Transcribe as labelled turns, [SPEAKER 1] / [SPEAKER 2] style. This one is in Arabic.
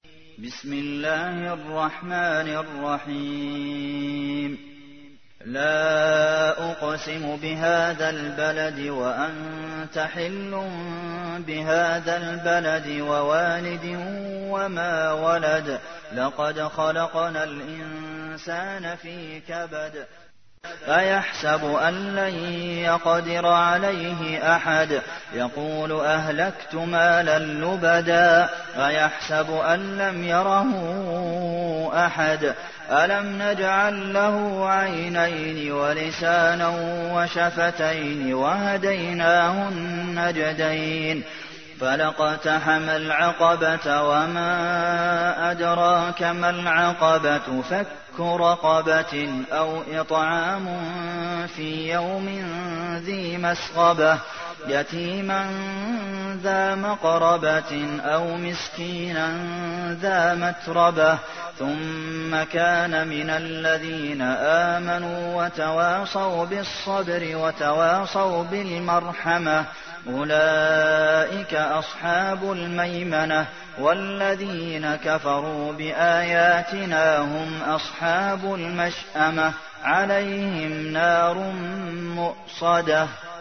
[SPEAKER 1] بسم الله الرحمن الرحيم لا أقسم بهذا البلد وأنت حل بهذا البلد ووالد وما ولد لقد خلقنا الإنسان في كبد أيحسب أن لن يقدر عليه أحد يقول أهلكت مالا لبدا أيحسب أن لم يره أحد ألم نجعل له عينين ولسانا وشفتين وهديناه النجدين فلاقتحم العقبة وما أدراك ما العقبة فك رقبة أو إطعام في يوم ذي مسغبة يتيما ذا مقربة أو مسكينا ذا متربة ثم كان من الذين آمنوا وتواصوا بالصبر وتواصوا بالمرحمة أولئك أصحاب الميمنة والذين كفروا بآياتنا هم أصحاب المشأمة عليهم نار مؤصدة